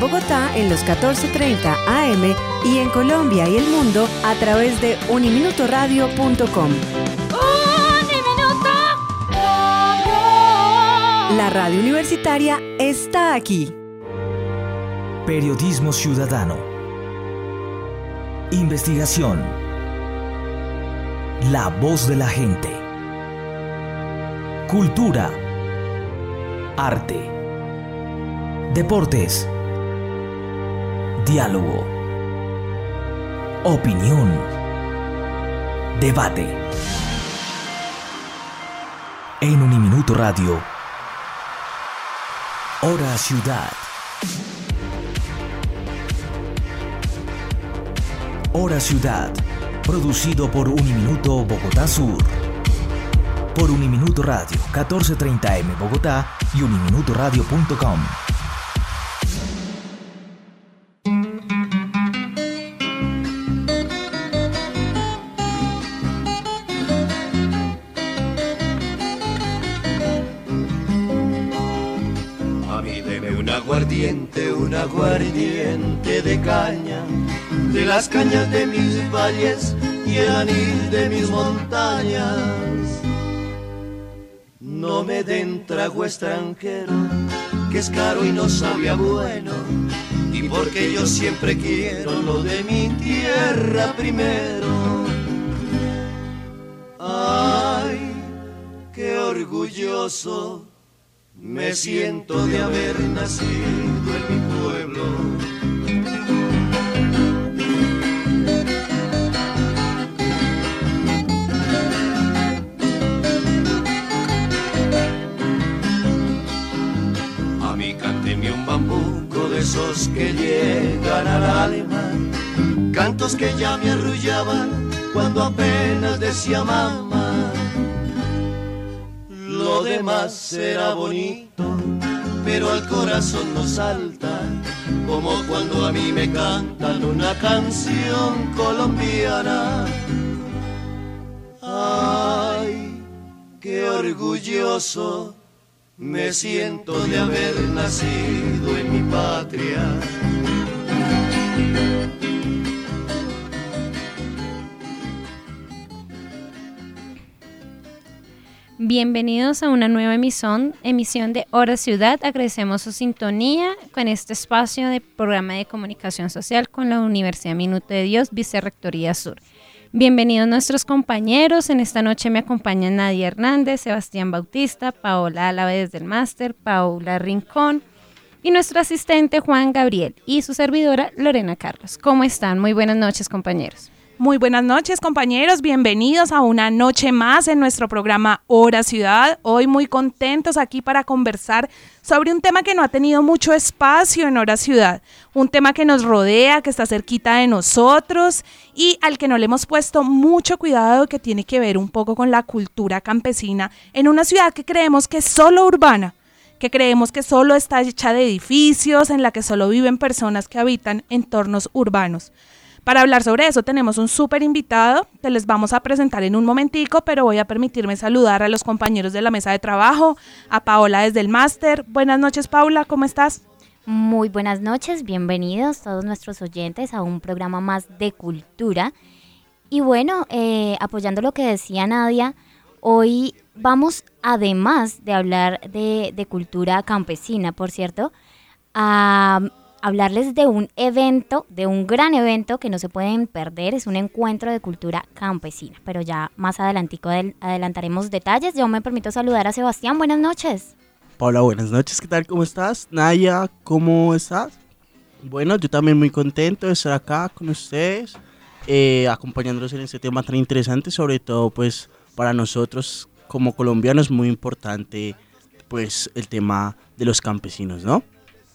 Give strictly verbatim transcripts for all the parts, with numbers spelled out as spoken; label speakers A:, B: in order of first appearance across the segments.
A: Bogotá en los catorce treinta A M y en Colombia y el mundo a través de uniminutoradio punto com. La radio universitaria está aquí.
B: Periodismo ciudadano. Investigación. La voz de la gente. Cultura. Arte. Deportes. Diálogo. Opinión. Debate. En Uniminuto Radio. Hora Ciudad. Hora Ciudad. Producido por Uniminuto Bogotá Sur. Por Uniminuto Radio, catorce treinta A M Bogotá y uniminutoradio punto com.
C: Aguardiente, un aguardiente de caña, de las cañas de mis valles y el anil de mis montañas. No me den trago extranjero, que es caro y no sabe a bueno, y porque yo siempre quiero lo de mi tierra primero. Ay, qué orgulloso me siento de haber nacido en mi pueblo. A mí cánteme un bambuco de esos que llegan al alma, cantos que ya me arrullaban cuando apenas decía mamá. Lo demás será bonito, pero al corazón no salta, como cuando a mí me cantan una canción colombiana. Ay, qué orgulloso me siento de haber nacido en mi patria.
D: Bienvenidos a una nueva emisión, emisión de Hora Ciudad. Agradecemos su sintonía con este espacio de programa de comunicación social con la Universidad Minuto de Dios, Vicerrectoría Sur. Bienvenidos nuestros compañeros. En esta noche me acompañan Nadia Hernández, Sebastián Bautista, Paola Álave desde el máster, Paula Rincón y nuestro asistente Juan Gabriel y su servidora Lorena Carlos. ¿Cómo están? Muy buenas noches, compañeros.
E: Muy buenas noches, compañeros, bienvenidos a una noche más en nuestro programa Hora Ciudad. Hoy muy contentos aquí para conversar sobre un tema que no ha tenido mucho espacio en Hora Ciudad, un tema que nos rodea, que está cerquita de nosotros y al que no le hemos puesto mucho cuidado, que tiene que ver un poco con la cultura campesina en una ciudad que creemos que es solo urbana, que creemos que solo está hecha de edificios, en la que solo viven personas que habitan entornos urbanos. Para hablar sobre eso tenemos un súper invitado, que les vamos a presentar en un momentico, pero voy a permitirme saludar a los compañeros de la mesa de trabajo, a Paola desde el máster. Buenas noches, Paula, ¿cómo estás?
F: Muy buenas noches, bienvenidos todos nuestros oyentes a un programa más de cultura. Y bueno, eh, apoyando lo que decía Nadia, hoy vamos, además de hablar de, de cultura campesina, por cierto, a hablarles de un evento, de un gran evento que no se pueden perder. Es un encuentro de cultura campesina, pero ya más adelantico adel- adelantaremos detalles. Yo me permito saludar a Sebastián. Buenas noches.
G: Paula, buenas noches. ¿Qué tal? ¿Cómo estás? Naya, ¿cómo estás? Bueno, yo también muy contento de estar acá con ustedes, eh, acompañándolos en este tema tan interesante, sobre todo pues para nosotros como colombianos muy importante pues el tema de los campesinos, ¿no?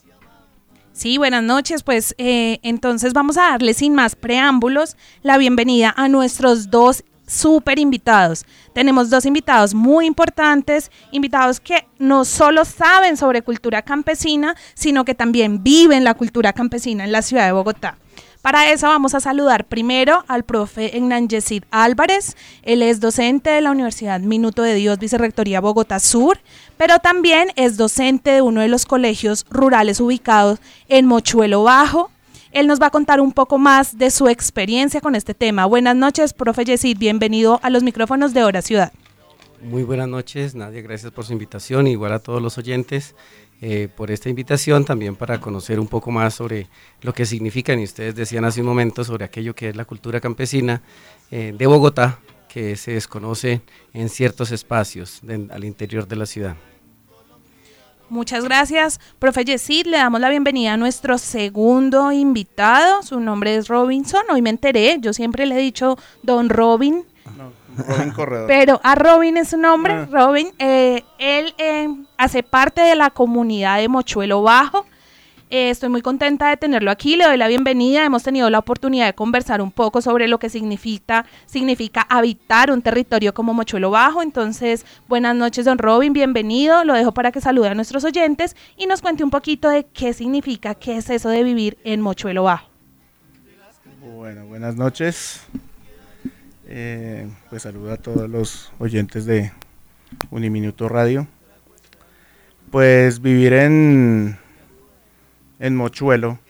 E: Sí, buenas noches, pues eh, entonces vamos a darle sin más preámbulos la bienvenida a nuestros dos súper invitados. Tenemos dos invitados muy importantes, invitados que no solo saben sobre cultura campesina, sino que también viven la cultura campesina en la ciudad de Bogotá. Para eso vamos a saludar primero al profe Hernán Yesid Álvarez. Él es docente de la Universidad Minuto de Dios, Vicerrectoría Bogotá Sur, pero también es docente de uno de los colegios rurales ubicados en Mochuelo Bajo. Él nos va a contar un poco más de su experiencia con este tema. Buenas noches, profe Yesid, bienvenido a los micrófonos de Hora Ciudad.
H: Muy buenas noches, Nadia, gracias por su invitación, igual a todos los oyentes eh, por esta invitación, también para conocer un poco más sobre lo que significan, y ustedes decían hace un momento, sobre aquello que es la cultura campesina eh, de Bogotá, que se desconoce en ciertos espacios de, al interior de la ciudad.
E: Muchas gracias, profe Yesid. Le damos la bienvenida a nuestro segundo invitado. Su nombre es Robinson. Hoy me enteré, yo siempre le he dicho don Robin.
I: No, Robin Corredor.
E: Pero a Robin es su nombre.
I: Ah.
E: Robin, eh, él eh, hace parte de la comunidad de Mochuelo Bajo. Eh, estoy muy contenta de tenerlo aquí, le doy la bienvenida. Hemos tenido la oportunidad de conversar un poco sobre lo que significa, significa habitar un territorio como Mochuelo Bajo. Entonces, buenas noches, don Robin, bienvenido. Lo dejo para que salude a nuestros oyentes y nos cuente un poquito de qué significa, qué es eso de vivir en Mochuelo Bajo.
I: Bueno, buenas noches. Eh, pues saludo a todos los oyentes de Uniminuto Radio. Pues vivir en... en Mochuelo,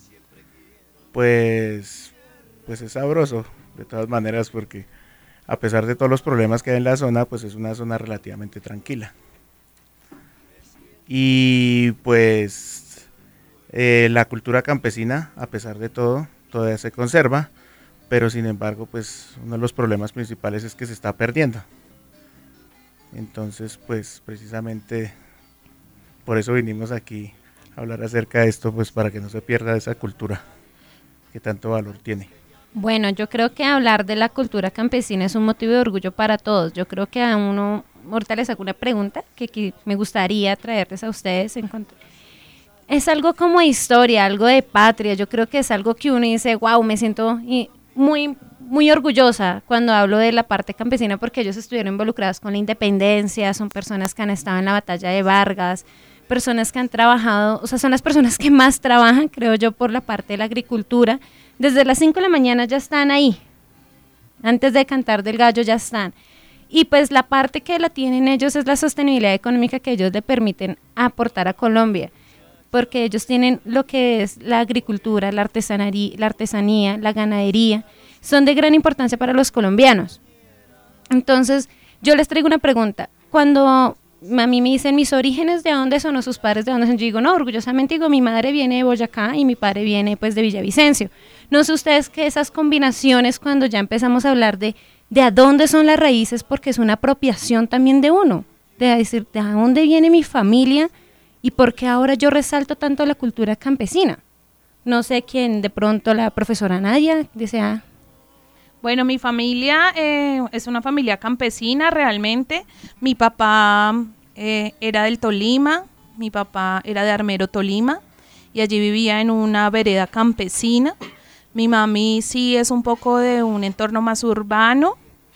I: pues, pues es sabroso, de todas maneras, porque a pesar de todos los problemas que hay en la zona, pues es una zona relativamente tranquila. Y pues eh, la cultura campesina, a pesar de todo, todavía se conserva, pero sin embargo, pues uno de los problemas principales es que se está perdiendo. Entonces, pues precisamente por eso vinimos aquí hablar acerca de esto, pues para que no se pierda esa cultura que tanto valor tiene.
D: Bueno, yo creo que hablar de la cultura campesina es un motivo de orgullo para todos. Yo creo que a uno, ahorita les hago una pregunta que, que me gustaría traerles a ustedes. En es algo como historia, algo de patria. Yo creo que es algo que uno dice, wow, me siento muy, muy orgullosa cuando hablo de la parte campesina, porque ellos estuvieron involucrados con la independencia, son personas que han estado en la batalla de Vargas, personas que han trabajado, o sea, son las personas que más trabajan, creo yo, por la parte de la agricultura. Desde las cinco de la mañana ya están ahí, antes de cantar del gallo ya están. Y pues la parte que la tienen ellos es la sostenibilidad económica que ellos le permiten aportar a Colombia, porque ellos tienen lo que es la agricultura, la artesanía, la artesanía, la ganadería, son de gran importancia para los colombianos. Entonces, yo les traigo una pregunta. Cuando a mí me dicen mis orígenes, ¿de dónde son? O sus padres, ¿de dónde son? Yo digo, no, orgullosamente digo, mi madre viene de Boyacá y mi padre viene pues de Villavicencio. No sé ustedes que esas combinaciones, cuando ya empezamos a hablar de, de a dónde son las raíces, porque es una apropiación también de uno, de decir, ¿de dónde viene mi familia? Y por qué ahora yo resalto tanto la cultura campesina. No sé quién, de pronto la profesora Nadia desea.
E: Bueno, mi familia eh, es una familia campesina realmente. Mi papá eh, era del Tolima, mi papá era de Armero, Tolima, y allí vivía en una vereda campesina. Mi mami sí es un poco de un entorno más urbano,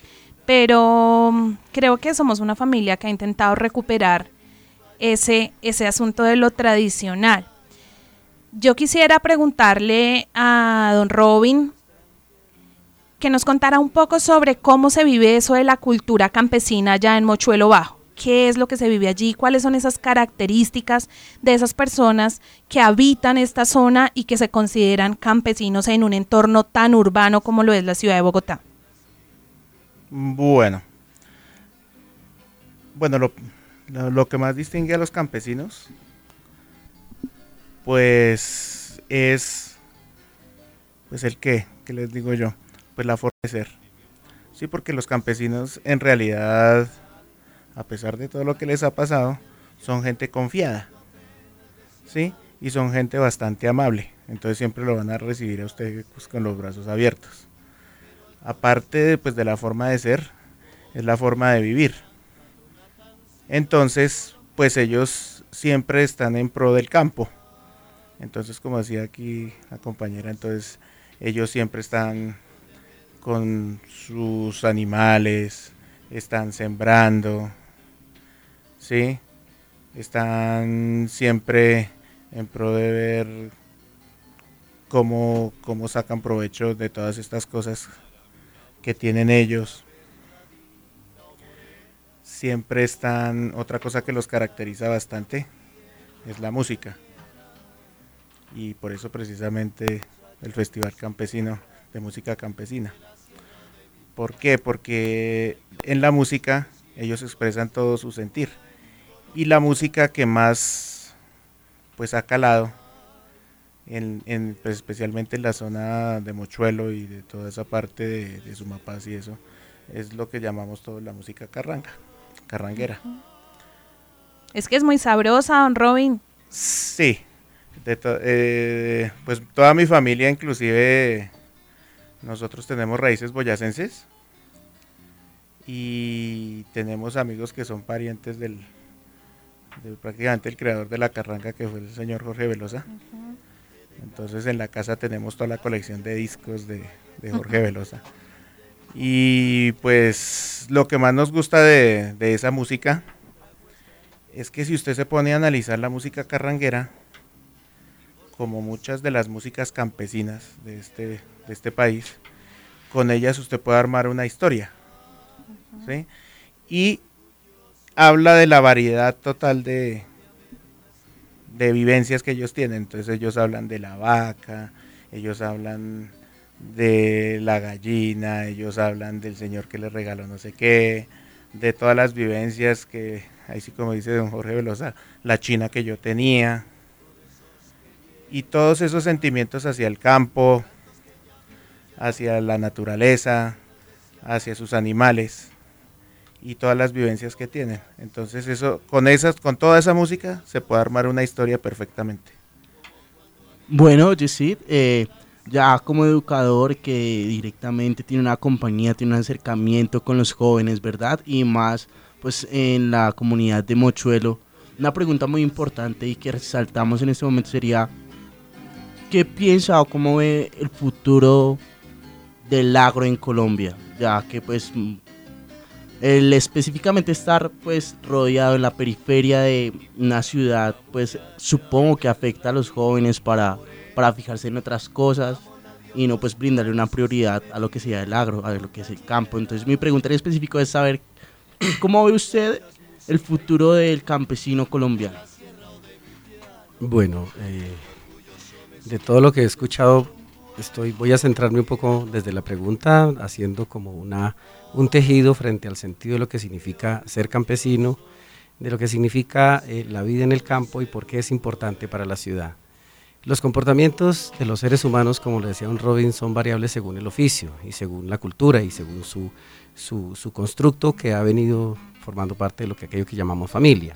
E: pero creo que somos una familia que ha intentado recuperar ese, ese asunto de lo tradicional. Yo quisiera preguntarle a don Robin que nos contara un poco sobre cómo se vive eso de la cultura campesina allá en Mochuelo Bajo. ¿Qué es lo que se vive allí? ¿Cuáles son esas características de esas personas que habitan esta zona y que se consideran campesinos en un entorno tan urbano como lo es la ciudad de Bogotá?
I: Bueno, bueno lo, lo, lo que más distingue a los campesinos, pues es, pues el qué, ¿qué les digo yo? Pues la forma de ser. Sí, porque los campesinos en realidad, a pesar de todo lo que les ha pasado, son gente confiada, ¿sí? Y son gente bastante amable, entonces siempre lo van a recibir a usted pues, con los brazos abiertos. Aparte de, pues, de la forma de ser, es la forma de vivir. Entonces, pues ellos siempre están en pro del campo. Entonces, como decía aquí la compañera, entonces ellos siempre están con sus animales, están sembrando, ¿sí? Están siempre en pro de ver cómo, cómo sacan provecho de todas estas cosas que tienen ellos. siempre están, otra cosa que los caracteriza bastante es la música. Y por eso precisamente el Festival Campesino de Música Campesina. ¿Por qué? Porque en la música ellos expresan todo su sentir. Y la música que más pues ha calado, en, en, pues, especialmente en la zona de Mochuelo y de toda esa parte de, de Sumapaz y eso, es lo que llamamos todo la música carranga, carranguera.
E: Es que es muy sabrosa, don Robin.
I: Sí, de to, eh, pues toda mi familia, inclusive nosotros tenemos raíces boyacenses y tenemos amigos que son parientes del, de prácticamente el creador de la carranga, que fue el señor Jorge Velosa. Uh-huh. Entonces en la casa tenemos toda la colección de discos de, de Jorge uh-huh. Velosa. Y pues lo que más nos gusta de, de esa música es que si usted se pone a analizar la música carranguera, como muchas de las músicas campesinas de este, de este país, con ellas usted puede armar una historia, uh-huh. ¿sí? Y habla de la variedad total de, de vivencias que ellos tienen. Entonces ellos hablan de la vaca, ellos hablan de la gallina, ellos hablan del señor que les regaló no sé qué, de todas las vivencias que, ahí sí como dice don Jorge Velosa, la china que yo tenía, y todos esos sentimientos hacia el campo, hacia la naturaleza, hacia sus animales y todas las vivencias que tienen. Entonces eso, con esas, con toda esa música se puede armar una historia perfectamente.
G: Bueno, Yesid, eh, ya como educador que directamente tiene una compañía, tiene un acercamiento con los jóvenes, ¿verdad? Y más pues en la comunidad de Mochuelo, una pregunta muy importante y que resaltamos en este momento sería, ¿qué piensa o cómo ve el futuro del agro en Colombia? Ya que pues el específicamente estar pues rodeado en la periferia de una ciudad, pues supongo que afecta a los jóvenes para, para fijarse en otras cosas y no pues brindarle una prioridad a lo que sea el agro, a lo que es el campo. Entonces mi pregunta en específico es saber, ¿cómo ve usted el futuro del campesino colombiano?
H: Bueno, eh, de todo lo que he escuchado, estoy, voy a centrarme un poco desde la pregunta, haciendo como una, un tejido frente al sentido de lo que significa ser campesino, de lo que significa eh, la vida en el campo y por qué es importante para la ciudad. Los comportamientos de los seres humanos, como le decía un Robin, son variables según el oficio y según la cultura y según su, su, su constructo que ha venido formando parte de lo que aquello que llamamos familia.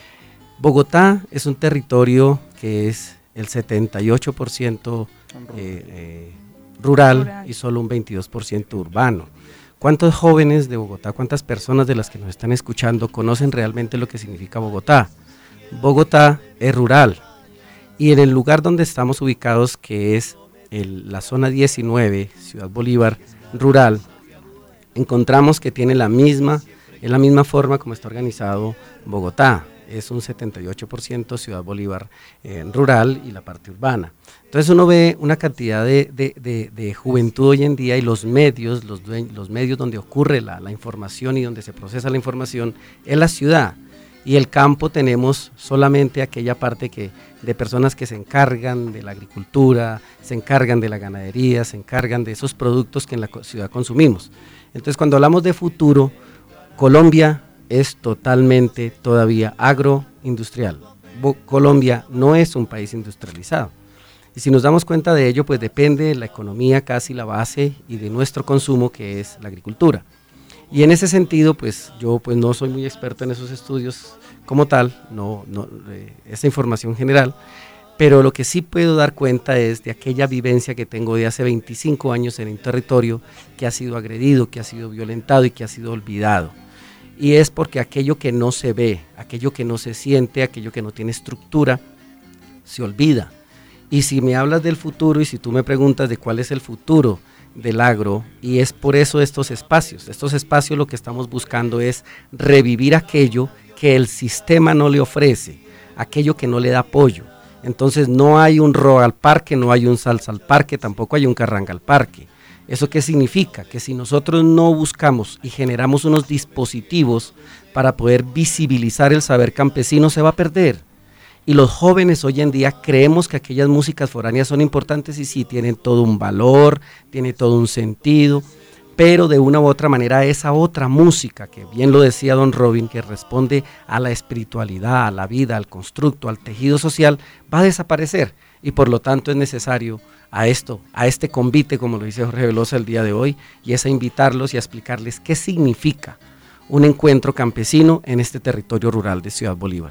H: Bogotá es un territorio que es el setenta y ocho por ciento eh, eh, rural, rural y solo un veintidós por ciento urbano. ¿Cuántos jóvenes de Bogotá, cuántas personas de las que nos están escuchando conocen realmente lo que significa Bogotá? Bogotá es rural y en el lugar donde estamos ubicados, que es el, la zona diecinueve, Ciudad Bolívar rural, encontramos que tiene la misma, es la misma forma como está organizado Bogotá. Es un setenta y ocho por ciento Ciudad Bolívar eh, rural y la parte urbana. Entonces uno ve una cantidad de, de, de, de juventud hoy en día y los medios, los, los medios donde ocurre la, la información y donde se procesa la información en la ciudad. Y el campo tenemos solamente aquella parte que, de personas que se encargan de la agricultura, se encargan de la ganadería, se encargan de esos productos que en la ciudad consumimos. Entonces cuando hablamos de futuro, Colombia es totalmente todavía agroindustrial. Bo- Colombia no es un país industrializado. Y si nos damos cuenta de ello, pues depende de la economía, casi la base, y de nuestro consumo, que es la agricultura. Y en ese sentido, pues yo pues no soy muy experto en esos estudios como tal, no, no eh, esa información general, pero lo que sí puedo dar cuenta es de aquella vivencia que tengo de hace veinticinco años en un territorio que ha sido agredido, que ha sido violentado y que ha sido olvidado. Y es porque aquello que no se ve, aquello que no se siente, aquello que no tiene estructura, se olvida. Y si me hablas del futuro y si tú me preguntas de cuál es el futuro del agro, y es por eso estos espacios, estos espacios lo que estamos buscando es revivir aquello que el sistema no le ofrece, aquello que no le da apoyo. Entonces no hay un rock al parque, no hay un salsa al parque, tampoco hay un carranga al parque. ¿Eso qué significa? Que si nosotros no buscamos y generamos unos dispositivos para poder visibilizar el saber campesino se va a perder. Y los jóvenes hoy en día creemos que aquellas músicas foráneas son importantes y sí, tienen todo un valor, tiene todo un sentido, pero de una u otra manera esa otra música, que bien lo decía don Robin, que responde a la espiritualidad, a la vida, al constructo, al tejido social, va a desaparecer y por lo tanto es necesario a esto, a este convite, como lo dice Jorge Velosa el día de hoy, y es a invitarlos y a explicarles qué significa un encuentro campesino en este territorio rural de Ciudad Bolívar.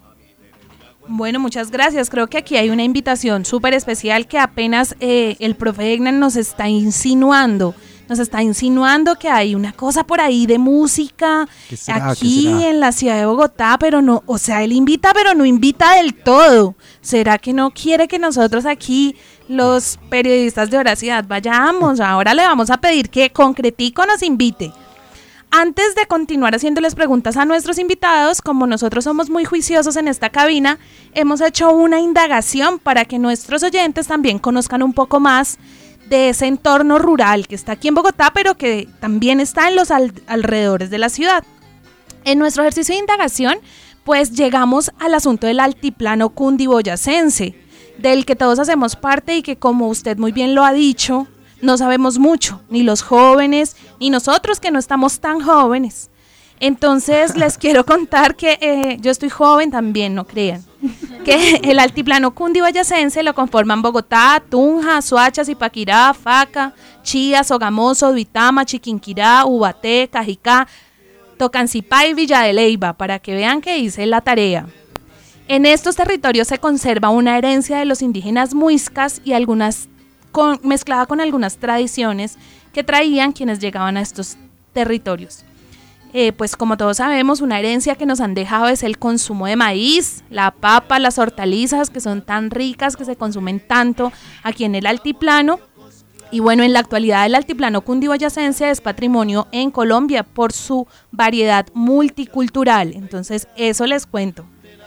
E: Bueno, muchas gracias. Creo que aquí hay una invitación súper especial que apenas eh, el profe Egnan nos está insinuando. Nos está insinuando que hay una cosa por ahí de música
G: será,
E: aquí en la ciudad de Bogotá, pero no, o sea, él invita, pero no invita del todo. ¿Será que no quiere que nosotros aquí, los periodistas de Horacidad, vayamos? Ahora le vamos a pedir que concretico nos invite. Antes de continuar haciéndoles preguntas a nuestros invitados, como nosotros somos muy juiciosos en esta cabina, hemos hecho una indagación para que nuestros oyentes también conozcan un poco más de ese entorno rural que está aquí en Bogotá, pero que también está en los al- alrededores de la ciudad. En nuestro ejercicio de indagación, pues llegamos al asunto del altiplano cundiboyacense, del que todos hacemos parte y que, como usted muy bien lo ha dicho, no sabemos mucho, ni los jóvenes, ni nosotros que no estamos tan jóvenes. Entonces les quiero contar que eh, yo estoy joven también, no crean, que el altiplano cundiboyacense lo conforman Bogotá, Tunja, Soacha, Zipaquirá, Faca, Chía, Sogamoso, Duitama, Chiquinquirá, Ubaté, Cajicá, Tocancipá y Villa de Leyva, para que vean que hice la tarea. En estos territorios se conserva una herencia de los indígenas muiscas y algunas Con, mezclada con algunas tradiciones que traían quienes llegaban a estos territorios. Eh, pues como todos sabemos, una herencia que nos han dejado es el consumo de maíz, la papa, las hortalizas que son tan ricas, que se consumen tanto aquí en el altiplano. Y bueno, en la actualidad el altiplano cundiboyacense es patrimonio en Colombia por su variedad multicultural. Entonces eso les cuento.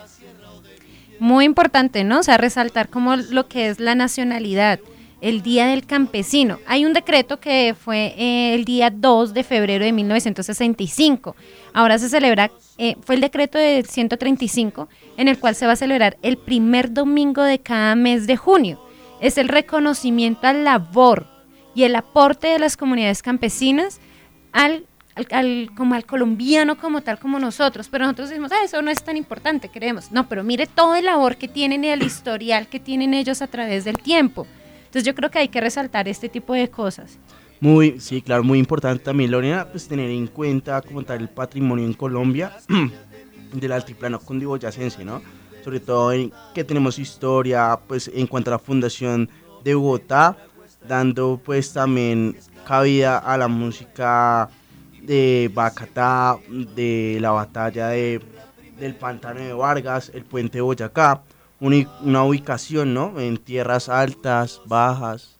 D: Muy importante, ¿no? O sea, resaltar como lo que es la nacionalidad. El Día del Campesino. Hay un decreto que fue eh, el día dos de febrero de mil novecientos sesenta y cinco. Ahora se celebra, eh, fue el decreto de ciento treinta y cinco, en el cual se va a celebrar el primer domingo de cada mes de junio. Es el reconocimiento a la labor y el aporte de las comunidades campesinas al, al, al, como al colombiano como tal como nosotros. Pero nosotros decimos, ah, eso no es tan importante, creemos. No, pero mire todo el labor que tienen y el historial que tienen ellos a través del tiempo. Entonces yo creo que hay que resaltar este tipo de cosas.
G: Muy, sí, claro, muy importante también, Lorena, pues tener en cuenta como tal el patrimonio en Colombia del altiplano cundiboyacense, ¿no? Sobre todo en que tenemos historia, pues en cuanto a la fundación de Bogotá, dando pues también cabida a la música de Bacatá, de la batalla de, del Pantano de Vargas, el puente de Boyacá, una ubicación, ¿no? En tierras altas, bajas,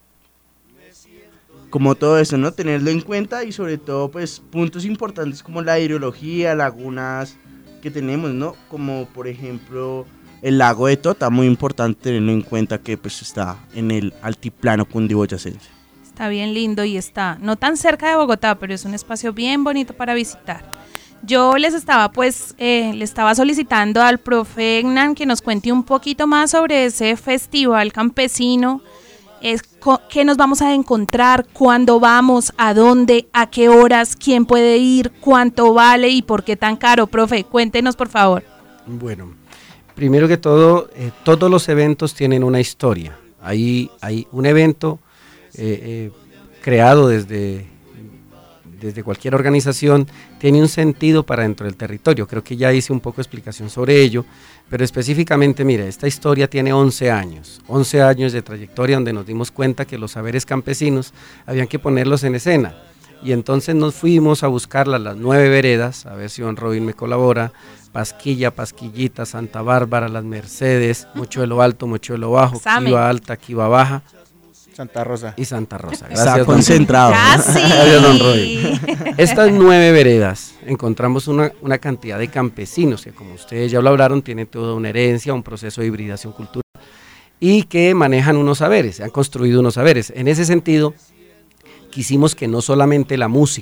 G: como todo eso, ¿no? Tenerlo en cuenta y sobre todo, pues, puntos importantes como la hidrología, lagunas que tenemos, ¿no? Como, por ejemplo, el lago de Tota, muy importante tenerlo en cuenta que, pues, está en el altiplano cundiboyacense.
E: Está bien lindo y está no tan cerca de Bogotá, pero es un espacio bien bonito para visitar. Yo les estaba pues, eh, le estaba solicitando al profe Egnan que nos cuente un poquito más sobre ese festival campesino, es co- qué nos vamos a encontrar, cuándo vamos, a dónde, a qué horas, quién puede ir, cuánto vale y por qué tan caro. Profe, cuéntenos por favor.
H: Bueno, primero que todo, eh, todos los eventos tienen una historia. Hay, hay un evento eh, eh, creado desde... desde cualquier organización, tiene un sentido para dentro del territorio. Creo que ya hice un poco de explicación sobre ello, pero específicamente, mire, esta historia tiene once años, once años de trayectoria donde nos dimos cuenta que los saberes campesinos habían que ponerlos en escena, y entonces nos fuimos a buscarlas, las nueve veredas, a ver si don Robin me colabora, Pasquilla, Pasquillita, Santa Bárbara, Las Mercedes, Mochuelo Alto, Mochuelo Bajo, Quiva Alta, Quiva Baja,
I: Santa Rosa.
H: Y Santa Rosa. Gracias,
G: está concentrado.
E: Casi.
H: Gracias, don Roy. Estas nueve veredas encontramos una, una cantidad de campesinos que, como ustedes ya lo hablaron, tienen toda una herencia, un proceso de hibridación cultural y que manejan unos saberes, han construido unos saberes. En ese sentido, quisimos que no solamente la música,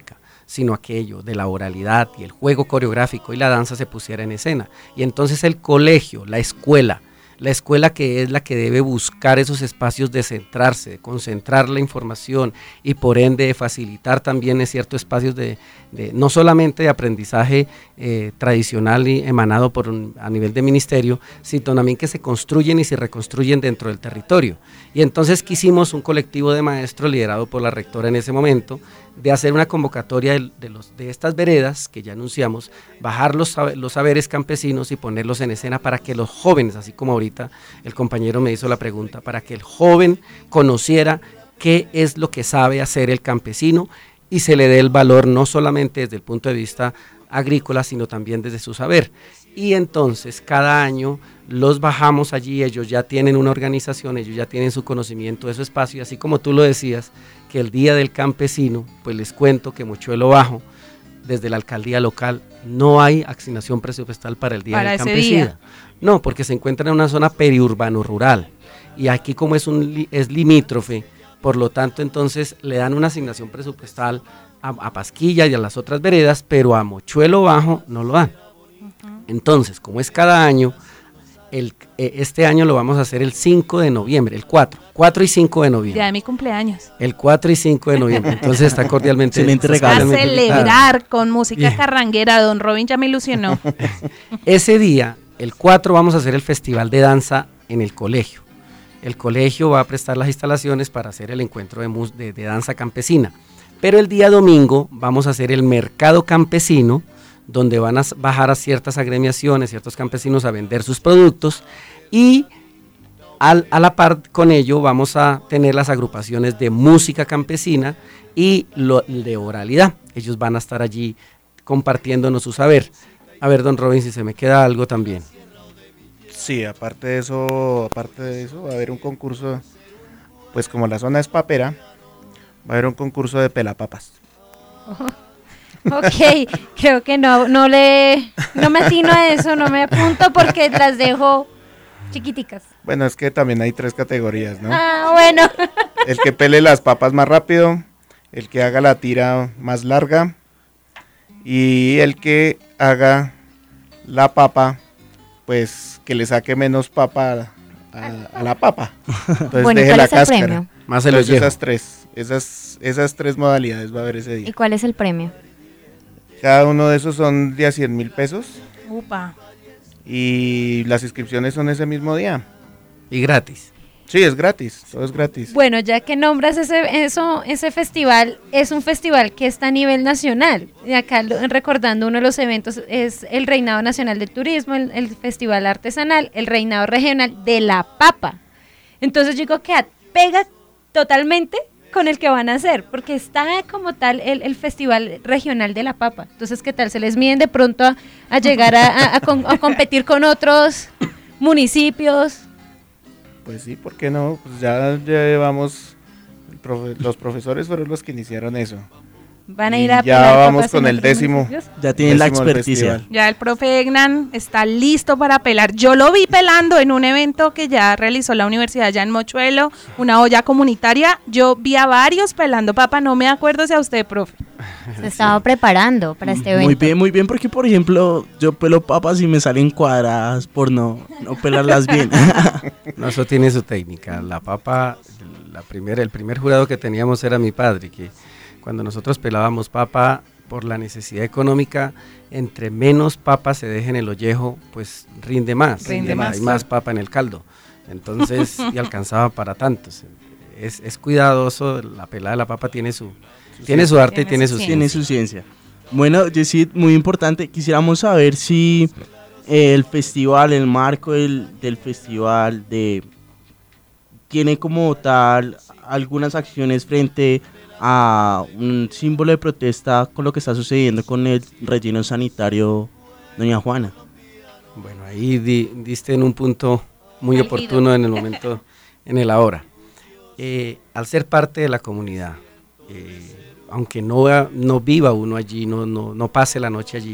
H: sino aquello de la oralidad y el juego coreográfico y la danza se pusiera en escena. Y entonces el colegio, la escuela, la escuela que es la que debe buscar esos espacios de centrarse, de concentrar la información y por ende de facilitar también ciertos espacios de, de no solamente de aprendizaje eh, tradicional y emanado por un, a nivel de ministerio, sino también que se construyen y se reconstruyen dentro del territorio. Y entonces quisimos un colectivo de maestros liderado por la rectora en ese momento, de hacer una convocatoria de, de, los, de estas veredas que ya anunciamos, bajar los, los saberes campesinos y ponerlos en escena para que los jóvenes, así como ahorita el compañero me hizo la pregunta, para que el joven conociera qué es lo que sabe hacer el campesino y se le dé el valor no solamente desde el punto de vista agrícola, sino también desde su saber. Y entonces cada año los bajamos allí, ellos ya tienen una organización, ellos ya tienen su conocimiento de su espacio, y así como tú lo decías, que el Día del Campesino, pues les cuento que Mochuelo Bajo, desde la alcaldía local, no hay asignación presupuestal para el Día
E: para
H: del
E: ese
H: Campesino.
E: día.
H: No, porque se encuentra en una zona periurbano rural, y aquí como es, un, es limítrofe, por lo tanto entonces le dan una asignación presupuestal a, a Pasquilla y a las otras veredas, pero a Mochuelo Bajo no lo dan. Uh-huh. Entonces, como es cada año, el, eh, este año lo vamos a hacer el cinco de noviembre, el cuatro, cuatro y cinco de noviembre.
E: Ya de mi cumpleaños.
H: El cuatro y cinco de noviembre, entonces está cordialmente.
G: Excelente regalo.
E: A celebrar con música
H: Bien.
E: carranguera, don Robin ya me ilusionó.
H: Ese día, el cuatro, vamos a hacer el festival de danza en el colegio. El colegio va a prestar las instalaciones para hacer el encuentro de, mus- de, de danza campesina, pero el día domingo vamos a hacer el mercado campesino, donde van a bajar a ciertas agremiaciones, ciertos campesinos a vender sus productos, y al, a la par con ello vamos a tener las agrupaciones de música campesina y lo, de oralidad. Ellos van a estar allí compartiéndonos su saber. A ver, don Robin, si se me queda algo también.
I: Sí, aparte de eso, aparte de eso, va a haber un concurso, pues como la zona es papera, va a haber un concurso de pelapapas.
D: Ok, creo que no, no le, no me atino a eso, no me apunto porque las dejo chiquiticas.
I: Bueno, es que también hay tres categorías, ¿no?
D: Ah, bueno.
I: El que pele las papas más rápido, el que haga la tira más larga y el que haga la papa, pues que le saque menos papa a, a la papa. Entonces
F: Bueno,
I: deje
F: ¿cuál
I: la
F: es el
I: cáscara.
F: premio?
H: Más el
I: Entonces,
H: ollejo.
I: esas tres, esas, esas tres modalidades va a haber ese
F: ¿Y
I: día.
F: cuál es el premio?
I: Cada uno de esos son de a cien mil pesos
E: Upa.
I: y las inscripciones son ese mismo día.
H: Y gratis.
I: Sí, es gratis, todo es gratis.
D: Bueno, ya que nombras ese, eso, ese festival, es un festival que está a nivel nacional. Y acá lo- recordando uno de los eventos es el Reinado Nacional de Turismo, el, el Festival Artesanal, el Reinado Regional de la Papa. Entonces yo digo que pega totalmente con el que van a hacer, porque está como tal el, el Festival Regional de la Papa. Entonces, ¿qué tal? ¿Se les miden de pronto a, a llegar a, a- a con- a competir con otros municipios?
I: Pues sí, ¿por qué no? Pues ya llevamos, el profe- los profesores fueron los que iniciaron eso.
D: Van a
I: Y
D: ir a
I: ya
D: pelar
I: vamos
D: papas
I: con
D: en
I: el
D: otros
I: décimo.
D: municipios.
G: Ya tienen la
I: Décimo el
G: experticia.
I: festival.
E: Ya el profe Egnan está listo para pelar. Yo lo vi pelando en un evento que ya realizó la universidad allá en Mochuelo, una olla comunitaria. Yo vi a varios pelando papa, no me acuerdo si a usted, profe.
F: Se estaba preparando para este evento.
G: Muy bien, muy bien, porque por ejemplo, yo pelo papas y me salen cuadradas por no, no pelarlas bien.
H: No, eso tiene su técnica. La papa, la primera, el primer jurado que teníamos era mi padre, que cuando nosotros pelábamos papa por la necesidad económica, entre menos papa se deje en el ollejo, pues rinde más,
E: Rinde
H: hay
E: más,
H: más papa en el caldo. Entonces, y alcanzaba para tantos. Es, es cuidadoso, la pelada de la papa tiene su, tiene su arte y
E: Tiene
H: tiene
E: su
H: su
E: ciencia.
G: Tiene
H: ciencia.
G: su ciencia. Bueno, Yesid, muy importante, quisiéramos saber si eh, el festival, el marco del, del festival de tiene como tal algunas acciones frente a un símbolo de protesta con lo que está sucediendo con el relleno sanitario, doña Juana.
H: Bueno, ahí di- diste en un punto muy
E: Álgido.
H: oportuno en el momento, en el ahora. Eh, al ser parte de la comunidad, eh, aunque no, no viva uno allí, no, no, no pase la noche allí,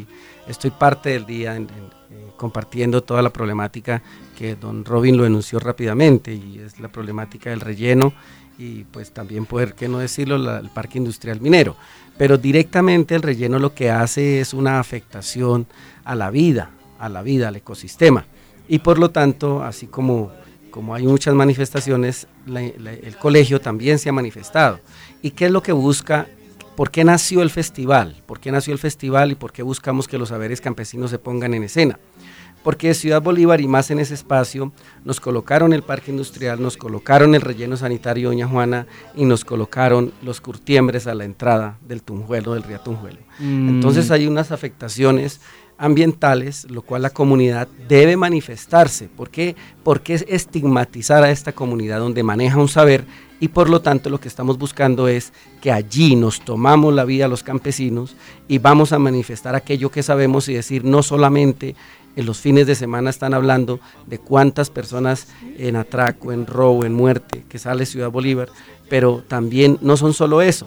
H: estoy parte del día en, en, eh, compartiendo toda la problemática que don Robin lo enunció rápidamente, y es la problemática del relleno y pues también, poder qué no decirlo, la, el parque industrial minero. Pero directamente el relleno lo que hace es una afectación a la vida, a la vida, al ecosistema, y por lo tanto, así como, como hay muchas manifestaciones, la, la, el colegio también se ha manifestado. ¿Y qué es lo que busca? ¿Por qué nació el festival? ¿Por qué nació el festival y por qué buscamos que los saberes campesinos se pongan en escena? Porque Ciudad Bolívar, y más en ese espacio, nos colocaron el parque industrial, nos colocaron el relleno sanitario Doña Juana y nos colocaron los curtiembres a la entrada del Tunjuelo, del río Tunjuelo. Mm. Entonces hay unas afectaciones ambientales, lo cual la comunidad debe manifestarse. ¿Por qué? Porque estigmatizar a esta comunidad donde maneja un saber, y por lo tanto lo que estamos buscando es que allí nos tomamos la vida los campesinos y vamos a manifestar aquello que sabemos, y decir, no solamente en los fines de semana están hablando de cuántas personas en atraco, en robo, en muerte, que sale Ciudad Bolívar, pero también no son solo eso,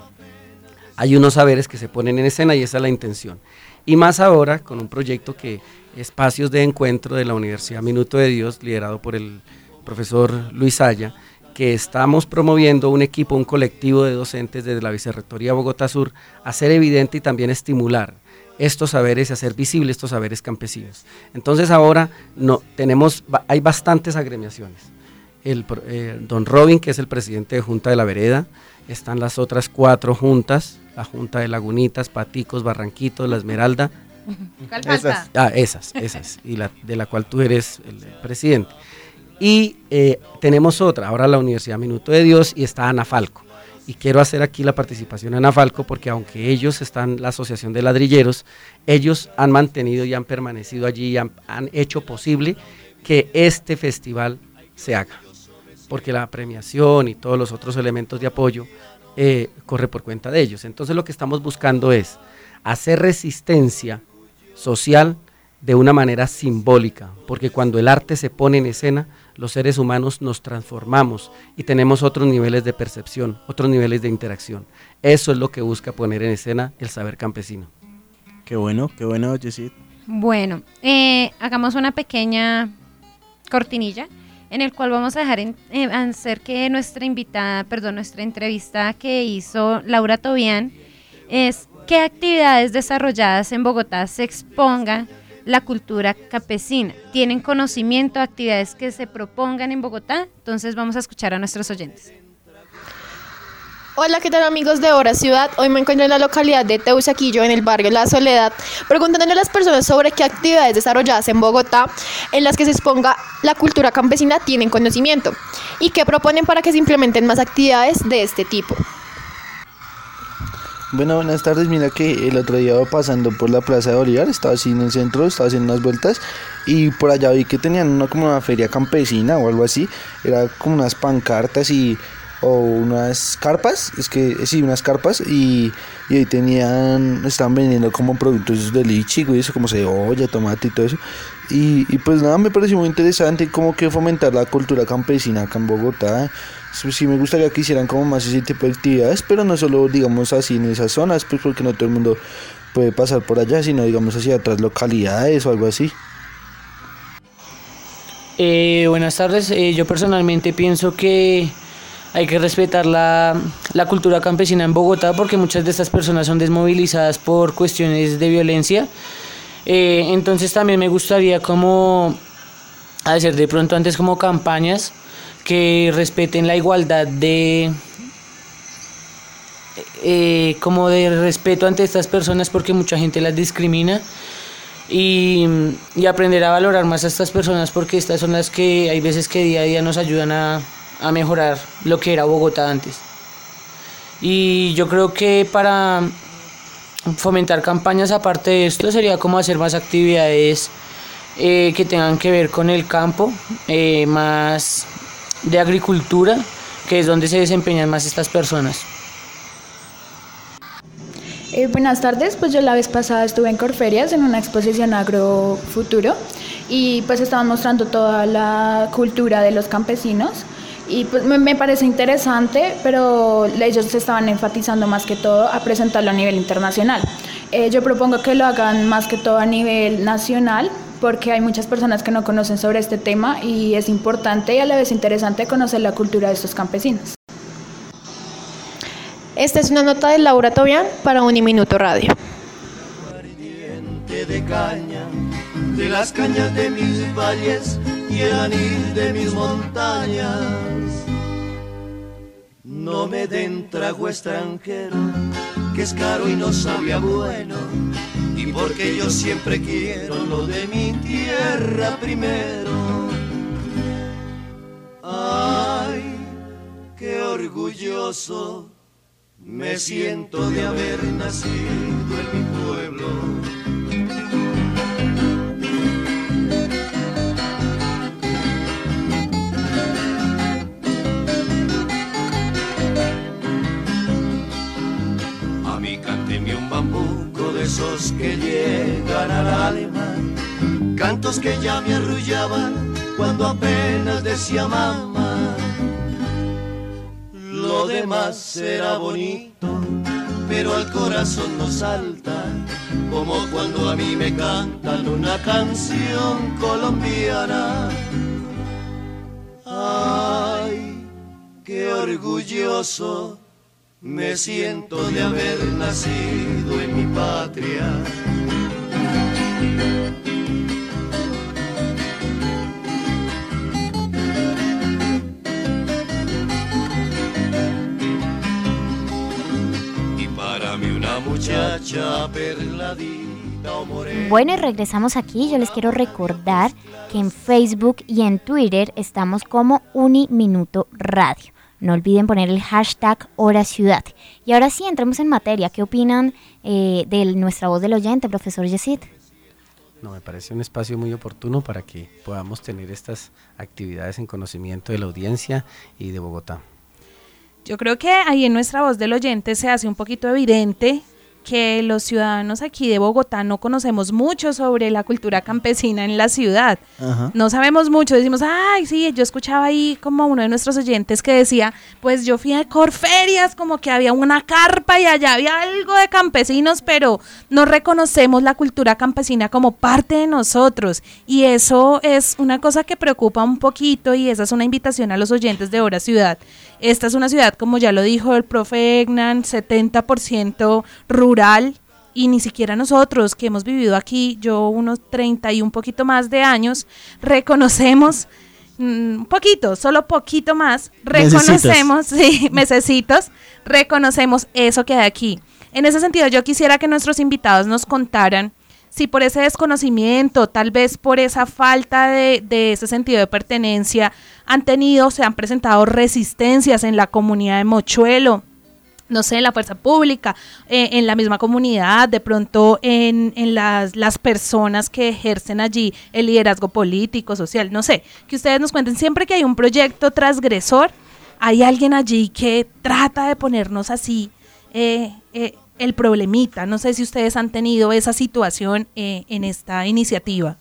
H: hay unos saberes que se ponen en escena, y esa es la intención. Y más ahora con un proyecto que Espacios de Encuentro de la Universidad Minuto de Dios, liderado por el profesor Luis Aya, que estamos promoviendo un equipo, un colectivo de docentes desde la Vicerrectoría Bogotá Sur, a hacer evidente y también estimular estos saberes y hacer visibles estos saberes campesinos. Entonces ahora no, tenemos, hay bastantes agremiaciones. El, eh, don Robin, que es el presidente de Junta de la Vereda, están las otras cuatro juntas, la Junta de Lagunitas, Paticos, Barranquitos, La Esmeralda.
E: ¿Cuál falta?
H: Esas. Ah, esas, esas, y la, de la cual tú eres el, el presidente. Y eh, tenemos otra, ahora la Universidad Minuto de Dios, y está Anafalco. Y quiero hacer aquí la participación en Anafalco, porque aunque ellos están, la Asociación de Ladrilleros, ellos han mantenido y han permanecido allí y han, han hecho posible que este festival se haga, porque la premiación y todos los otros elementos de apoyo eh, corre por cuenta de ellos. Entonces lo que estamos buscando es hacer resistencia social de una manera simbólica, porque cuando el arte se pone en escena, los seres humanos nos transformamos y tenemos otros niveles de percepción, otros niveles de interacción. Eso es lo que busca poner en escena el saber campesino.
G: Qué bueno, qué bueno, Yesid.
D: Bueno, eh, hagamos una pequeña cortinilla en el cual vamos a dejar en, eh, hacer que nuestra invitada, perdón, nuestra entrevista que hizo Laura Tobián es qué actividades desarrolladas en Bogotá se expongan la cultura campesina. ¿Tienen conocimiento de actividades que se propongan en Bogotá? Entonces vamos a escuchar a nuestros oyentes.
J: Hola, ¿qué tal amigos de Hora Ciudad? Hoy me encuentro en la localidad de Teusaquillo, en el barrio La Soledad, preguntándole a las personas sobre qué actividades desarrolladas en Bogotá en las que se exponga la cultura campesina tienen conocimiento y qué proponen para que se implementen más actividades de este tipo.
K: Bueno, buenas tardes. Mira que el otro día iba pasando por la Plaza de Bolívar, estaba así en el centro, estaba haciendo unas vueltas y por allá vi que tenían una como una feria campesina o algo así, era como unas pancartas y o unas carpas, es que sí, unas carpas y, y ahí tenían, estaban vendiendo como productos de lichigo y eso, como cebolla, tomate y todo eso. Y, y pues nada, me pareció muy interesante como que fomentar la cultura campesina acá en Bogotá. Sí, me gustaría que hicieran como más ese tipo de actividades, pero no solo digamos así en esas zonas, pues porque no todo el mundo puede pasar por allá, sino digamos hacia otras localidades o algo así.
L: Eh, buenas tardes, eh, yo personalmente pienso que hay que respetar la, la cultura campesina en Bogotá porque muchas de estas personas son desmovilizadas por cuestiones de violencia. Eh, entonces también me gustaría como hacer de pronto antes como campañas que respeten la igualdad de eh, como de respeto ante estas personas porque mucha gente las discrimina y, y aprender a valorar más a estas personas porque estas son las que hay veces que día a día nos ayudan a, a mejorar lo que era Bogotá antes. Y yo creo que para fomentar campañas aparte de esto sería como hacer más actividades eh, que tengan que ver con el campo, eh, más de agricultura, que es donde se desempeñan más estas personas.
M: Eh, buenas tardes, pues yo la vez pasada estuve en Corferias en una exposición Agrofuturo y pues estaban mostrando toda la cultura de los campesinos y pues me, me parece interesante, pero ellos estaban enfatizando más que todo a presentarlo a nivel internacional. Eh, yo propongo que lo hagan más que todo a nivel nacional, porque hay muchas personas que no conocen sobre este tema y es importante y a la vez interesante conocer la cultura de estos campesinos.
J: Esta es una nota de Laura Tobián para Uniminuto Radio.
C: De caña, de las cañas de mis valles y el anil de mis montañas. No me den trago extranjero, que es caro y no sabía bueno, y porque yo siempre quiero lo de mi tierra primero. Ay, qué orgulloso me siento de haber nacido en mi pueblo. A mí cánteme un bambuco de esos que llegan al alma, cantos que ya me arrullaban cuando apenas decía mamá. Lo demás será bonito, pero al corazón no salta, como cuando a mí me cantan una canción colombiana. Ay, qué orgulloso me siento de haber nacido en mi patria. Muchacha perladita o morena.
F: Bueno, y regresamos aquí. Yo les quiero recordar que en Facebook y en Twitter estamos como Uniminuto Radio. No olviden poner el hashtag Hora Ciudad. Y ahora sí, entremos en materia. ¿Qué opinan eh, de nuestra voz del oyente, profesor Yesid?
H: No, me parece un espacio muy oportuno para que podamos tener estas actividades en conocimiento de la audiencia y de Bogotá.
E: Yo creo que ahí en nuestra voz del oyente se hace un poquito evidente que los ciudadanos aquí de Bogotá no conocemos mucho sobre la cultura campesina en la ciudad. Ajá. No sabemos mucho, decimos, ay, sí, yo escuchaba ahí como uno de nuestros oyentes que decía, pues yo fui a Corferias, como que había una carpa y allá había algo de campesinos, pero no reconocemos la cultura campesina como parte de nosotros, y eso es una cosa que preocupa un poquito, y esa es una invitación a los oyentes de Hora Ciudad. Esta es una ciudad, como ya lo dijo el profe Egnan, setenta por ciento rural, y ni siquiera nosotros que hemos vivido aquí, yo unos treinta y un poquito más de años, reconocemos, un mm, poquito, solo poquito más, reconocemos, sí, mesecitos, reconocemos eso que hay aquí. En ese sentido, yo quisiera que nuestros invitados nos contaran si por ese desconocimiento, tal vez por esa falta de, de ese sentido de pertenencia, han tenido, se han presentado resistencias en la comunidad de Mochuelo, no sé, en la fuerza pública, eh, en la misma comunidad, de pronto en, en las, las personas que ejercen allí el liderazgo político, social, no sé, que ustedes nos cuenten. Siempre que hay un proyecto transgresor, hay alguien allí que trata de ponernos así, eh, eh, el problemita. No sé si ustedes han tenido esa situación eh, en esta iniciativa.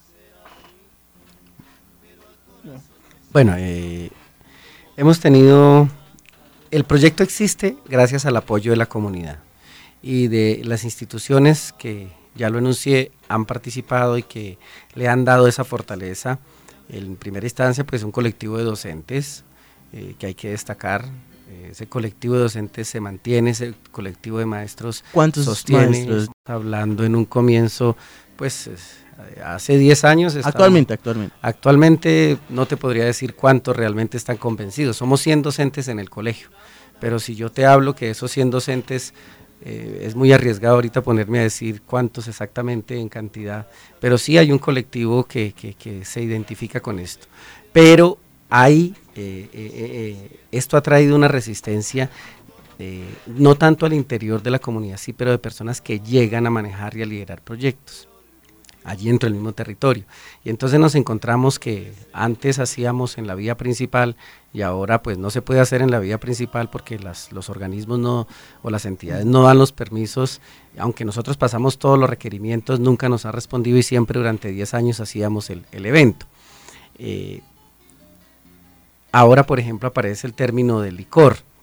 H: Bueno, eh, hemos tenido, el proyecto existe gracias al apoyo de la comunidad y de las instituciones que, ya lo enuncié, han participado y que le han dado esa fortaleza. En primera instancia, pues un colectivo de docentes eh, que hay que destacar. Ese colectivo de docentes se mantiene, ese colectivo de maestros
G: ¿Cuántos
H: sostiene,
G: maestros?
H: Hablando en un comienzo, pues hace diez años. Estamos,
G: actualmente, actualmente.
H: Actualmente no te podría decir cuántos realmente están convencidos, somos cien docentes en el colegio, pero si yo te hablo que esos cien docentes, eh, es muy arriesgado ahorita ponerme a decir cuántos exactamente en cantidad, pero sí hay un colectivo que, que, que se identifica con esto, pero hay, eh, eh, eh, esto ha traído una resistencia, eh, no tanto al interior de la comunidad, sí, pero de personas que llegan a manejar y a liderar proyectos allí dentro del mismo territorio. Y entonces nos encontramos que antes hacíamos en la vía principal y ahora pues no se puede hacer en la vía principal porque las, los organismos no, o las entidades no dan los permisos, aunque nosotros pasamos todos los requerimientos, nunca nos ha respondido y siempre durante diez años hacíamos el, el evento. Eh, Ahora, por ejemplo, aparece el término de licor,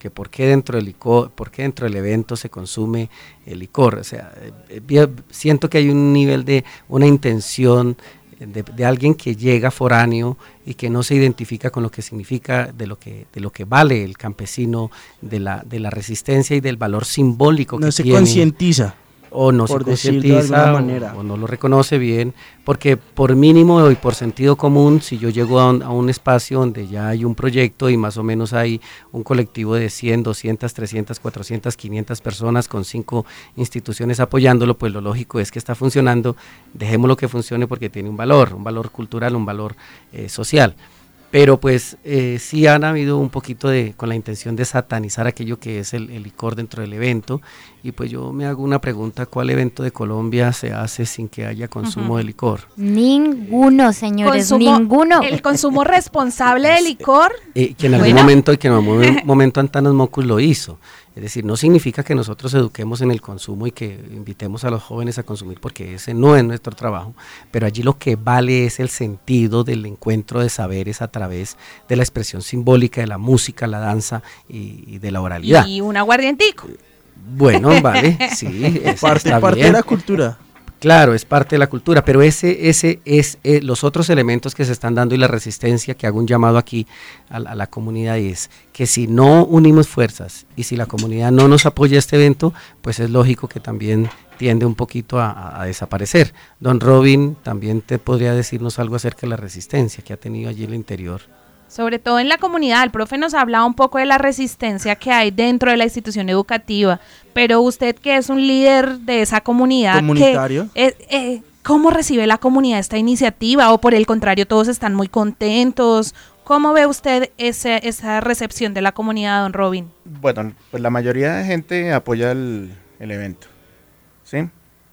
H: que por qué dentro del licor, por qué dentro del evento se consume el licor. O sea, eh, siento que hay un nivel de una intención de, de alguien que llega foráneo y que no se identifica con lo que significa, de lo que, de lo que vale el campesino, de la, de la resistencia y del valor simbólico
G: no
H: que
G: se
H: tiene.
G: concientiza.
H: O no
G: por
H: se concientiza,
G: de
H: o,
G: manera.
H: o no lo reconoce bien, porque por mínimo y por sentido común, si yo llego a un, a un espacio donde ya hay un proyecto y más o menos hay un colectivo de cien, doscientas, trescientas, cuatrocientas, quinientas personas con cinco instituciones apoyándolo, pues lo lógico es que está funcionando, dejémoslo que funcione porque tiene un valor, un valor cultural, un valor eh, social. Pero pues eh, sí han habido un poquito de, con la intención de satanizar aquello que es el, el licor dentro del evento, y pues yo me hago una pregunta: ¿cuál evento de Colombia se hace sin que haya consumo uh-huh. de licor?
F: Ninguno, señores,
E: consumo,
F: ninguno.
E: El consumo responsable de licor.
H: Eh, que en algún bueno. momento, y que en algún momento Antanas Mocus lo hizo. Es decir, no significa que nosotros eduquemos en el consumo y que invitemos a los jóvenes a consumir, porque ese no es nuestro trabajo, pero allí lo que vale es el sentido del encuentro de saberes a través de la expresión simbólica, de la música, la danza y, y de la oralidad.
E: Y un aguardientico.
H: Bueno, vale, sí. Es,
G: parte
H: está
G: parte
H: bien.
G: de la cultura.
H: Claro, es parte de la cultura, pero ese, ese es eh, los otros elementos que se están dando y la resistencia, que hago un llamado aquí a, a la comunidad, es que si no unimos fuerzas y si la comunidad no nos apoya este evento, pues es lógico que también tiende un poquito a, a, a desaparecer. Don Robin, también te podría decirnos algo acerca de la resistencia que ha tenido allí el interior.
E: Sobre todo en la comunidad, el profe nos hablaba un poco de la resistencia que hay dentro de la institución educativa, pero usted, que es un líder de esa comunidad,
G: comunitario,
E: que, eh, eh, ¿cómo recibe la comunidad esta iniciativa? ¿O por el contrario, todos están muy contentos? ¿Cómo ve usted ese, esa recepción de la comunidad, don Robin?
I: Bueno, pues la mayoría de gente apoya el, el evento, ¿sí?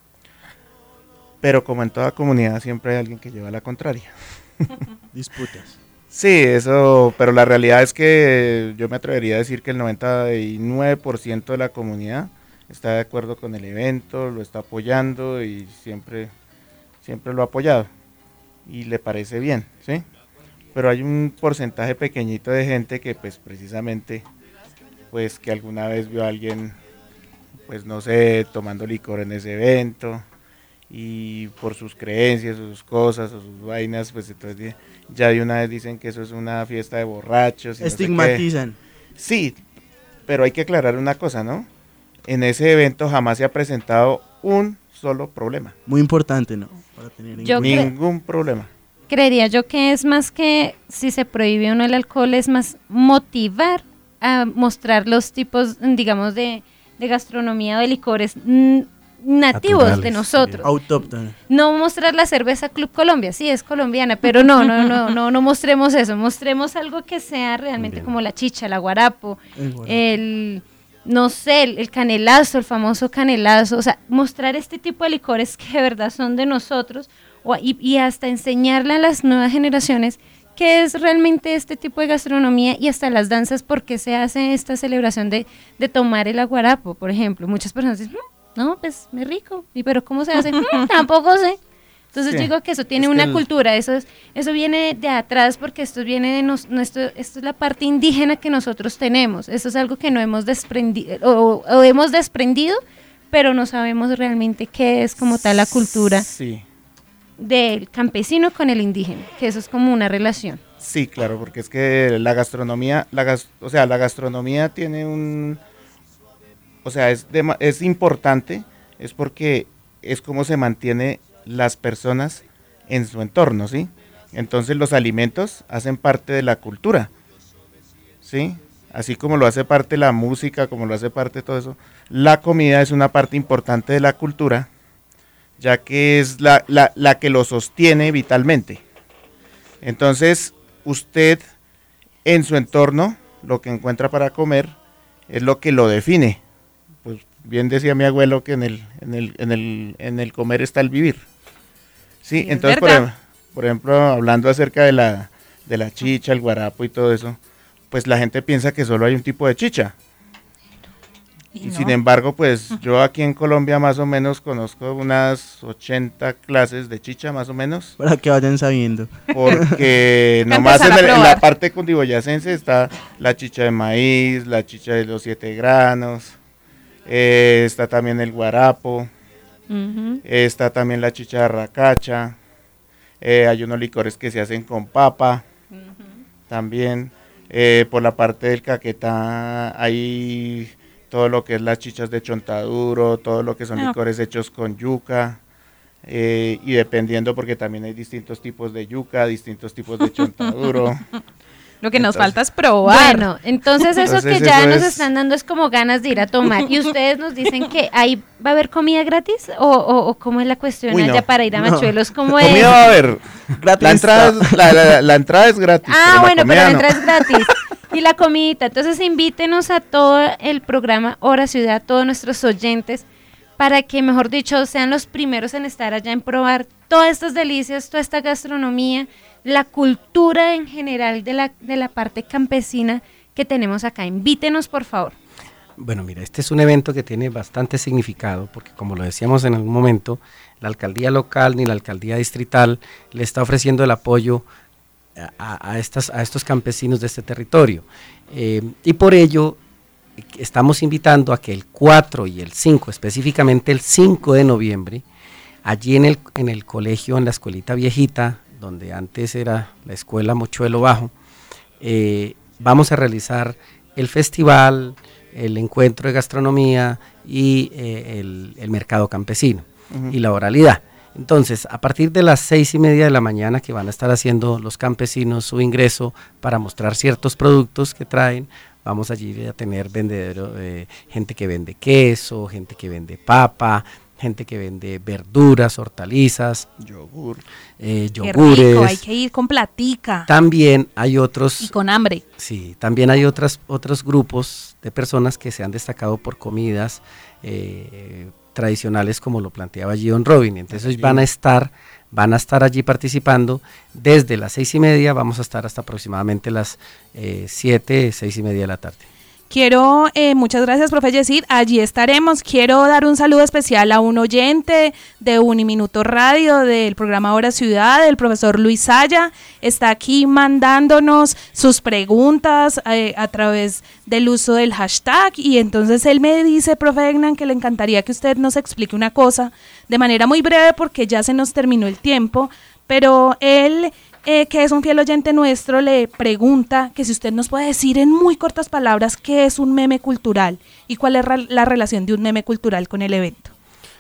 I: Pero como en toda comunidad siempre hay alguien que lleva la contraria.
G: Disputas.
I: Sí, eso, pero la realidad es que yo me atrevería a decir que el noventa y nueve por ciento de la comunidad está de acuerdo con el evento, lo está apoyando y siempre, siempre lo ha apoyado y le parece bien, ¿sí? Pero hay un porcentaje pequeñito de gente que pues precisamente, pues que alguna vez vio a alguien, pues no sé, tomando licor en ese evento, y por sus creencias, sus cosas, o sus vainas, pues entonces ya de una vez dicen que eso es una fiesta de borrachos. Y
G: estigmatizan.
I: No sé qué. Sí, pero hay que aclarar una cosa, ¿no? En ese evento jamás se ha presentado un solo problema.
G: Muy importante, ¿no? Para tener
I: yo ningún cre- problema.
D: Creería yo que es más que si se prohíbe o no el alcohol, es más motivar a mostrar los tipos, digamos, de, de gastronomía o de licores mmm, nativos naturales, de nosotros.
G: Autóctonos.
D: No mostrar la cerveza Club Colombia, sí es colombiana, pero no, no, no, no, no mostremos eso, mostremos algo que sea realmente bien, como la chicha, la guarapo, el, guarapo. el no sé, el, el canelazo, el famoso canelazo, o sea, mostrar este tipo de licores que de verdad son de nosotros, o, y, y hasta enseñarle a las nuevas generaciones qué es realmente este tipo de gastronomía, y hasta las danzas, porque se hace esta celebración de, de tomar el aguarapo, por ejemplo. Muchas personas dicen, no, pues muy rico, y pero ¿cómo se hace? mm, tampoco sé. Entonces sí, yo digo que eso tiene es una el... cultura, eso es, eso viene de atrás, porque esto viene de nos, nuestro, esto es la parte indígena que nosotros tenemos. Esto es algo que no hemos desprendido, o, o hemos desprendido, pero no sabemos realmente qué es como tal la cultura
I: sí.
D: del campesino con el indígena, que eso es como una relación.
I: Sí, claro, porque es que la gastronomía, la gas, o sea, la gastronomía tiene un, o sea, es, de, es importante, es porque es como se mantiene las personas en su entorno, ¿sí? Entonces los alimentos hacen parte de la cultura, ¿sí? Así como lo hace parte la música, como lo hace parte todo eso, la comida es una parte importante de la cultura, ya que es la, la, la que lo sostiene vitalmente. Entonces, usted en su entorno, lo que encuentra para comer, es lo que lo define. Pues bien decía mi abuelo que en el, en el, en el, en el comer está el vivir. Sí, sí, entonces, por, por ejemplo, hablando acerca de la, de la chicha, el guarapo y todo eso, pues la gente piensa que solo hay un tipo de chicha. Y, y no. Sin embargo, pues yo aquí en Colombia más o menos conozco unas ochenta clases de chicha más o menos.
G: Para que vayan sabiendo.
I: Porque nomás en, el, en la parte cundiboyacense está la chicha de maíz, la chicha de los siete granos, eh, está también el guarapo, uh-huh. eh, está también la chicha de racacha, eh, hay unos licores que se hacen con papa, uh-huh. también eh, por la parte del Caquetá hay todo lo que es las chichas de chontaduro, todo lo que son licores hechos con yuca, eh, y dependiendo porque también hay distintos tipos de yuca, distintos tipos de chontaduro.
E: Lo que nos entonces, falta es probar.
D: Bueno, entonces eso entonces que ya eso nos es... están dando es como ganas de ir a tomar. Y ustedes nos dicen que ahí va a haber comida gratis o, o, o cómo es la cuestión Uy, allá no, para ir a Machuelos, ¿cómo
I: comida
D: es?
I: va a haber. Gratis la, entrada es, la, la, la entrada es gratis.
D: Ah, pero bueno, pero la entrada no. es gratis. Y la comidita, entonces invítenos a todo el programa Hora Ciudad, todos nuestros oyentes, para que, mejor dicho, sean los primeros en estar allá, en probar todas estas delicias, toda esta gastronomía, la cultura en general de la, de la parte campesina que tenemos acá. Invítenos, por favor.
H: Bueno, mira, este es un evento que tiene bastante significado, porque como lo decíamos en algún momento, la alcaldía local ni la alcaldía distrital le está ofreciendo el apoyo A, a, estas, a estos campesinos de este territorio, eh, y por ello estamos invitando a que el cuatro y el cinco, específicamente el cinco de noviembre, allí en el, en el colegio, en la escuelita viejita, donde antes era la escuela Mochuelo Bajo, eh, vamos a realizar el festival, el encuentro de gastronomía y eh, el, el mercado campesino uh-huh. y la oralidad. Entonces, a partir de las seis y media de la mañana que van a estar haciendo los campesinos su ingreso para mostrar ciertos productos que traen, vamos allí a tener vendedero, eh, gente que vende queso, gente que vende papa, gente que vende verduras, hortalizas,
I: yogur,
H: eh, yogures.
E: Qué rico, hay que ir con platica.
H: También hay otros.
E: Y con hambre.
H: Sí, también hay otras, otros grupos de personas que se han destacado por comidas eh, tradicionales, como lo planteaba allí Don Robin. Entonces sí. van a estar, van a estar allí participando desde las seis y media, vamos a estar hasta aproximadamente las eh, siete, seis y media de la tarde.
E: Quiero, eh, muchas gracias, profe Yesid, allí estaremos. Quiero dar un saludo especial a un oyente de Uniminuto Radio, del programa Hora Ciudad, el profesor Luis Saya, está aquí mandándonos sus preguntas eh, a través del uso del hashtag, y entonces él me dice, profe Egnan, que le encantaría que usted nos explique una cosa de manera muy breve porque ya se nos terminó el tiempo, pero él... Eh, que es un fiel oyente nuestro, le pregunta que si usted nos puede decir en muy cortas palabras qué es un meme cultural y cuál es ra- la relación de un meme cultural con el evento.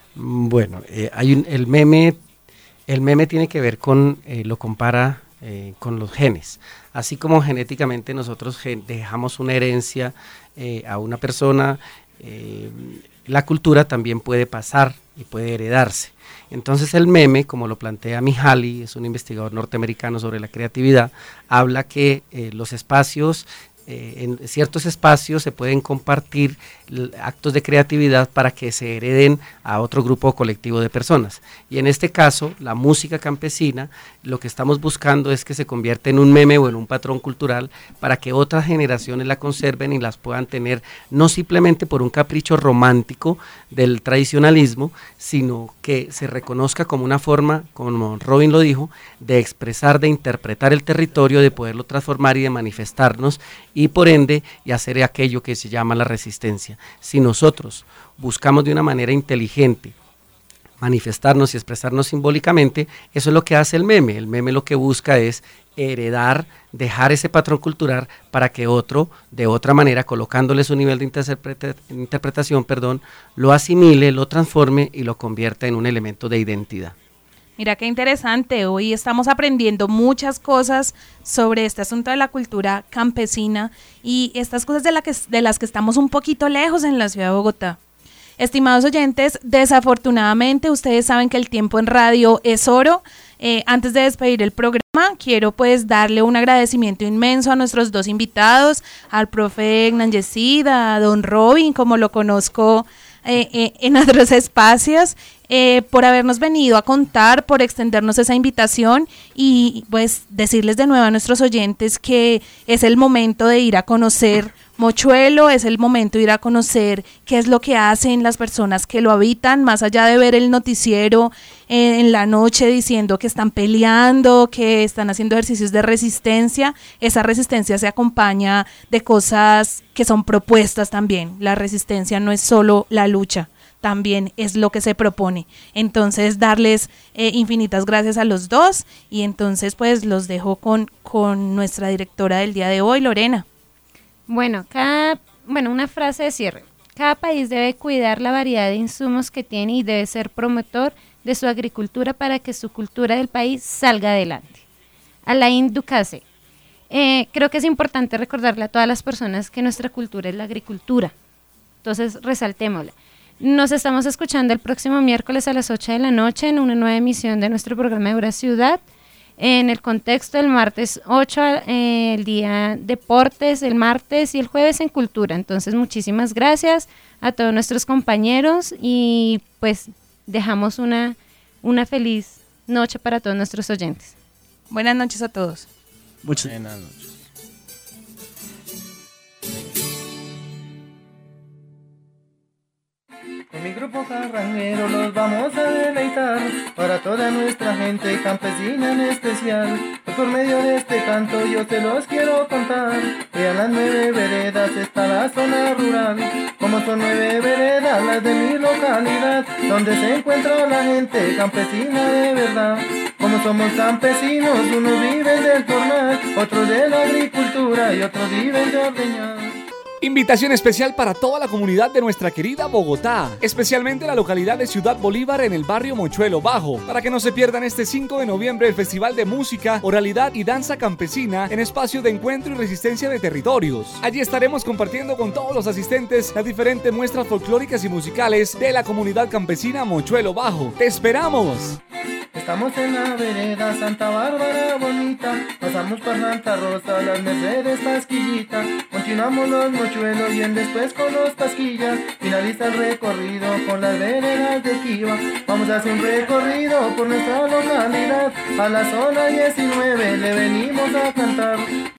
H: Bueno, eh, hay un, el meme, el meme tiene que ver con, eh, lo compara eh, con los genes, así como genéticamente nosotros gen- dejamos una herencia eh, a una persona, eh, la cultura también puede pasar y puede heredarse. Entonces el meme, como lo plantea Mihaly, es un investigador norteamericano sobre la creatividad, habla que eh, los espacios, eh, en ciertos espacios se pueden compartir l- actos de creatividad para que se hereden a otro grupo o colectivo de personas. Y en este caso, la música campesina, lo que estamos buscando es que se convierta en un meme o en un patrón cultural para que otras generaciones la conserven y las puedan tener, no simplemente por un capricho romántico del tradicionalismo, sino que se reconozca como una forma, como Robin lo dijo, de expresar, de interpretar el territorio, de poderlo transformar y de manifestarnos, y por ende, y hacer aquello que se llama la resistencia. Si nosotros buscamos de una manera inteligente manifestarnos y expresarnos simbólicamente, eso es lo que hace el meme. El meme lo que busca es heredar, dejar ese patrón cultural para que otro, de otra manera, colocándole su nivel de interpreta- interpretación, perdón, lo asimile, lo transforme y lo convierta en un elemento de identidad.
E: Mira qué interesante, hoy estamos aprendiendo muchas cosas sobre este asunto de la cultura campesina y estas cosas de, la que, de las que estamos un poquito lejos en la ciudad de Bogotá. Estimados oyentes, desafortunadamente ustedes saben que el tiempo en radio es oro. Eh, antes de despedir el programa, quiero pues darle un agradecimiento inmenso a nuestros dos invitados, al profe Egnan Yesid, a don Robin, como lo conozco eh, eh, en otros espacios, eh, por habernos venido a contar, por extendernos esa invitación y pues decirles de nuevo a nuestros oyentes que es el momento de ir a conocer Mochuelo, es el momento de ir a conocer qué es lo que hacen las personas que lo habitan, más allá de ver el noticiero eh, en la noche diciendo que están peleando, que están haciendo ejercicios de resistencia. Esa resistencia se acompaña de cosas que son propuestas también. La resistencia no es solo la lucha, también es lo que se propone. Entonces, darles eh, infinitas gracias a los dos, y entonces pues los dejo con, con nuestra directora del día de hoy, Lorena.
D: Bueno, cada, bueno, una frase de cierre. Cada país debe cuidar la variedad de insumos que tiene y debe ser promotor de su agricultura para que su cultura del país salga adelante. Alain Ducasse. Eh, creo que es importante recordarle a todas las personas que nuestra cultura es la agricultura. Entonces, resaltémosla. Nos estamos escuchando el próximo miércoles a las ocho de la noche en una nueva emisión de nuestro programa de Hora Ciudad. En el contexto del martes ocho, eh, el día deportes, el martes y el jueves en cultura. Entonces, muchísimas gracias a todos nuestros compañeros y pues dejamos una, una feliz noche para todos nuestros oyentes.
E: Buenas noches a todos.
G: Muchas
I: buenas noches.
N: Con mi grupo carranguero los vamos a deleitar, para toda nuestra gente campesina en especial. Pues por medio de este canto yo te los quiero contar, que a las nueve veredas está la zona rural. Como son nueve veredas las de mi localidad, donde se encuentra la gente campesina de verdad. Como somos campesinos, unos viven del tornar, otros de la agricultura y otros viven de ordeñar.
O: Invitación especial para toda la comunidad de nuestra querida Bogotá, especialmente la localidad de Ciudad Bolívar en el barrio Mochuelo Bajo, para que no se pierdan este cinco de noviembre el Festival de Música, Oralidad y Danza Campesina en espacio de encuentro y resistencia de territorios. Allí estaremos compartiendo con todos los asistentes las diferentes muestras folclóricas y musicales de la comunidad campesina Mochuelo Bajo. ¡Te esperamos!
N: Estamos en la vereda Santa Bárbara bonita, pasamos por Santa Rosa, las Mercedes, Pasquillita, continuamos los Mochuelos y en después con los Pasquillas, finaliza el recorrido con las veredas de Quiva. Vamos a hacer un recorrido por nuestra localidad, a la zona diecinueve le venimos a cantar.